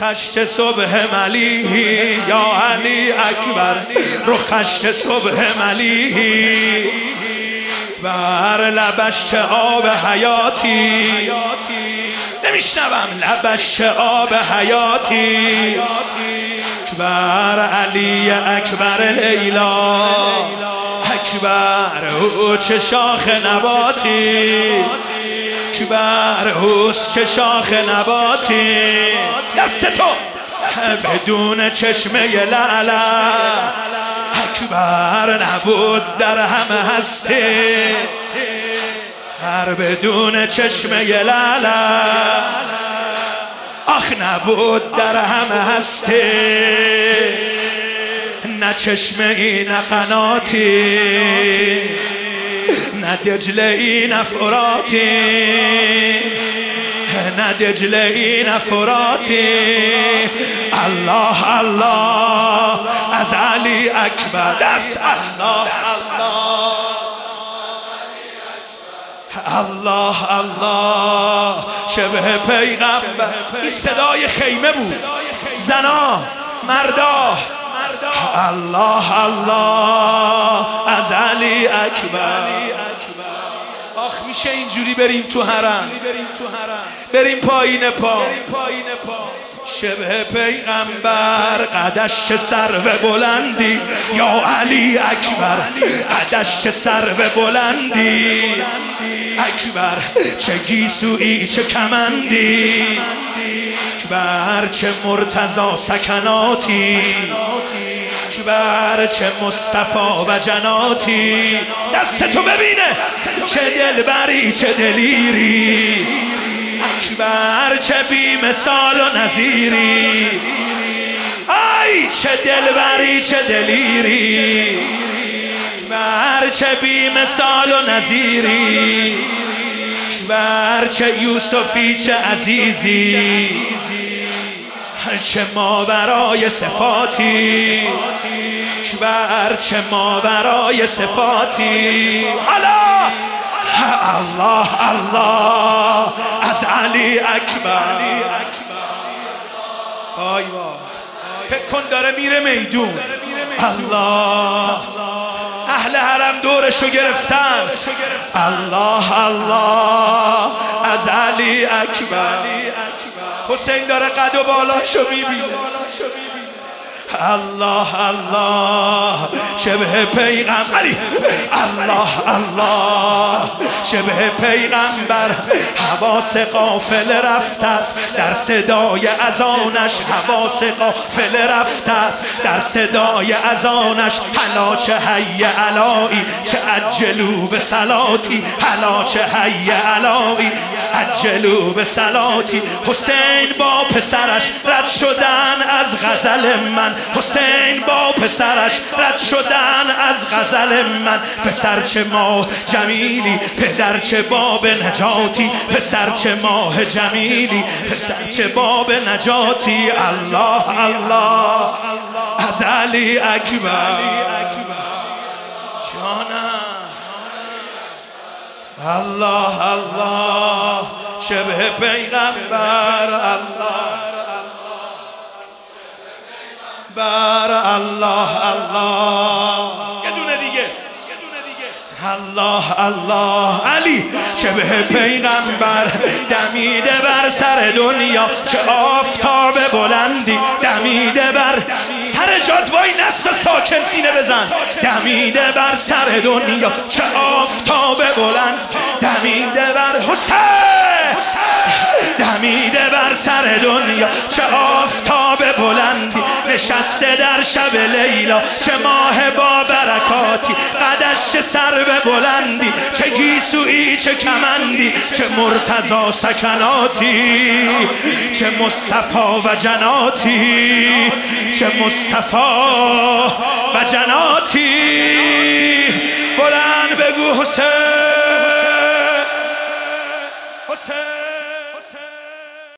خشت صبح ملیحی یا علی اکبر، رو خشت صبح ملیحی، بر لبش چه آب حیاتی، نمیشنوم لبش چه آب حیاتی، اکبر علی اکبر لیلا، اکبر او چه شاخ نباتی، اکبر اوست چه شاخ نباتی، دست تو بدون چشمه لعلا، اکبر نبود در همه هستی، هر بدون چشمه لعلا، آخ نبود در همه هستی، نه چشمه ای نه قناتی، نه دجله ای نه فراتی، نه دجله ای نه فراتی، الله الله از علی اکبر، دست الله الله الله الله شبه پیغمبر. این صدای خیمه بود، زنا مردا، الله الله از علی اکبر. آخ میشه اینجوری بریم تو حرم، بریم پایین پا، شبه پیغمبر، قدش چه سرو بلندی یا علی اکبر، قدش چه سرو بلندی، اکبر چه گیسویی چه کمندی، اکبر چه مرتضی سکناتی، اکبر چه مصطفی و جناتی، دست تو ببینه چه دلبری چه دلیری، اکبر چه بی مثال و نظیری، ای چه دلبری چه دلیری، اکبر چه بی مثال و نظیری، اکبر چه یوسفی چه عزیزی، چه ماورای صفاتی، اکبر چه ماورای صفاتی، حالا الله الله از علی اکبر. آی وای فکر کن داره میره میدون، الله اهل حرم دورشو گرفتن، الله الله از علی اکبر. حسین داره قد و بالاشو میبینه، الله الله شبه پیغمبر، الله الله شبه پیغمبر، حواس قافله رفته است در صدای اذانش، حواس قافله رفته است در صدای اذانش، حلا چه حی علایی چه عجلو به صلاتی، حلا چه حی علایی عجلو به صلاتی. حسین با پسرش رد شدن از غزل من، حسین با پسرش رد شدن از غزل من، پسر چه ماه جمیلی پدر چه باب نجاتی، پسر چه ماه جمیلی پسر چه باب نجاتی، الله الله از علی اکبر. جانم الله الله شبه پیغمبر، الله بر الله الله یه دونه دیگه، الله الله علی شبه پیغمبر، دمیده بر سر دنیا چه آفتاب بلندی، دمیده بر سر جات وای نست ساکن سینه بزن، دمیده بر سر دنیا چه آفتاب بلند، دمیده بر حسین، دمیده بر سر دنیا چه آفتاب بلندی، نشسته در شب لیلا چه ماه با برکاتی، قدش چه سرو بلندی چه گیسویی چه کمندی، چه مرتضی سکناتی، چه مصطفی و جناتی، چه مصطفی و جناتی، بلند بگو حسین حسین.